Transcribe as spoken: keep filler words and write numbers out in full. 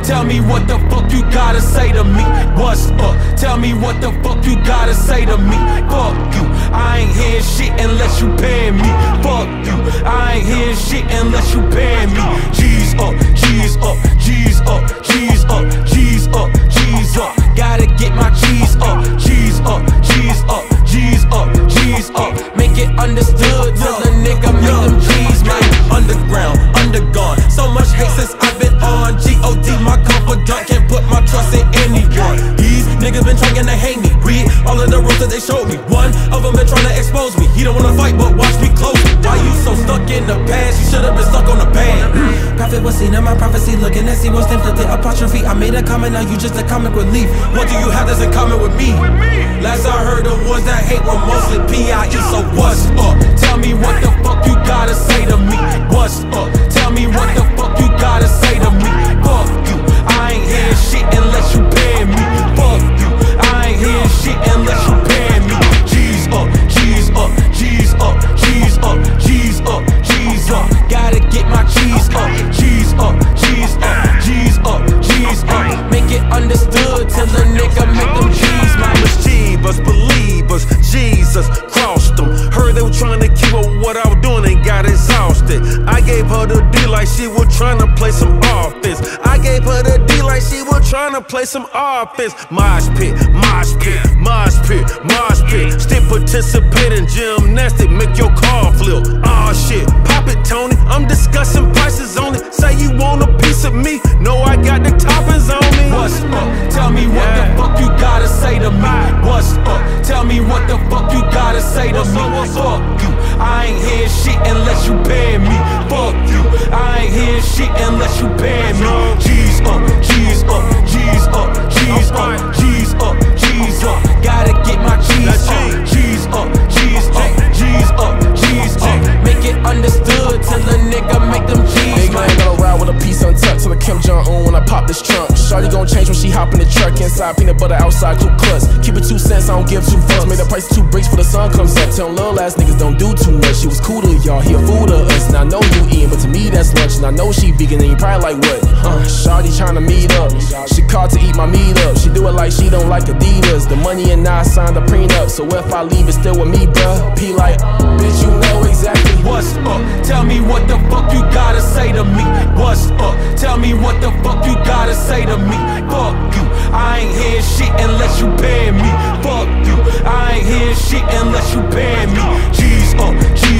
Tell me what the fuck you gotta say to me. What's up? Tell me what the fuck you gotta say to me. Fuck you, I ain't hearing shit unless you pay me. Fuck you, I ain't hearing shit unless you pay me. G's up, G's up, G's up, G's up, G's up, G's up. Gotta get my G's up, G's up, G's up, G's up, G's up. Make it understood till the nigga make them G's, man. Underground, undergone. So much hate since I've been on G O D, my confidant. Can't put my trust in anyone. These niggas been trying to hate me. Read all of the rules that they showed me. One of them been trying to expose me. He don't wanna fight, but watch me close. Why you so stuck in the past? You should've been stuck on the past. Prophet was seen in my prophecy, looking at see what's named the apostrophe. I made a comment, now you just a comic relief. What do you have that's in common with me? Last I heard, the ones that hate were mostly P I E. So what's up? Tell me what the fuck you gotta say to me. What's up? Tell me what the fuck you gotta say to me. Fuck you, I ain't hearing shit unless you pay me. Fuck you, I ain't hearing shit unless you pay me. G's up, G's up, G's up, G's up, G's up, G's up. Gotta get my G's up, G's up, G's up, G's up, G's up. Make it understood till the nigga make them G's, man. Mischievous believers, Jesus crossed them. Heard they were trying to keep up what I was doing and got exhausted. I gave her the D like she was trying to play some offense. I gave her the D like she was trying to play some offense. Mosh pit, mosh pit, mosh pit, mosh pit. Still participate in gymnastics, make your car flip. Aw shit, pop it Tony, I'm discussing prices on it. Say you want a piece of me, no I got the toppings on me. What's up? Tell me what yeah. the fuck you gotta say to me. What's up? Tell me what the fuck you gotta say to me. Fuck you, I ain't hearing shit unless you pay me. Fuck you, I ain't hearing shit unless you pay me. G's up, G's up, G's up, G's up, G's up, G's up. Gotta get my G's up, G's up, G's up, G's up, G's up. Make it understood till the nigga make them G's, man. I ain't gonna ride with a piece untucked till a Kim Jong-un when I pop this trunk. Shawty gon' change when she hop in the truck. Inside peanut butter, outside Ku Klux. Keep it two cents, I don't give two fucks. Made the price two bricks for the sun comes up. Tell little ass niggas don't do too much. She was cool to y'all, he a fool to us. And I know you eatin', but to me that's lunch. And I know she vegan and you probably like what? Uh, Shawty tryna meet up. She called to eat my meat up. She do it like she don't like Adidas. The money and I signed a prenup. So if I leave, it's still with me, bruh. P like, bitch, you know exactly what's up. Tell me what the fuck you gotta say to me. What's up? Tell me what the fuck you gotta say to me. Fuck you, I ain't hearing shit unless you pay me. Fuck you, I ain't hearing shit unless you pay me. G's up, G's